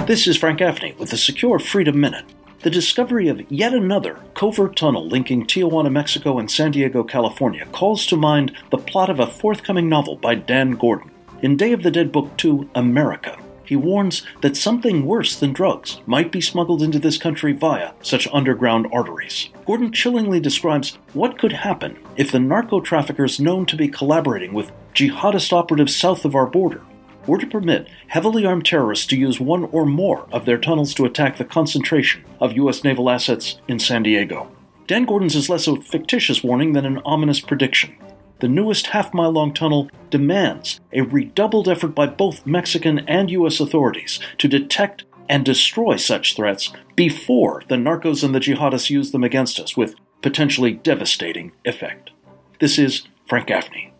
This is Frank Gaffney with the Secure Freedom Minute. The discovery of yet another covert tunnel linking Tijuana, Mexico and San Diego, California calls to mind the plot of a forthcoming novel by Dan Gordon. In Day of the Dead Book 2, America, he warns that something worse than drugs might be smuggled into this country via such underground arteries. Gordon chillingly describes what could happen if the narco-traffickers known to be collaborating with jihadist operatives south of our border were to permit heavily armed terrorists to use one or more of their tunnels to attack the concentration of U.S. naval assets in San Diego. Dan Gordon's is less a fictitious warning than an ominous prediction. The newest half-mile-long tunnel demands a redoubled effort by both Mexican and U.S. authorities to detect and destroy such threats before the narcos and the jihadists use them against us with potentially devastating effect. This is Frank Gaffney.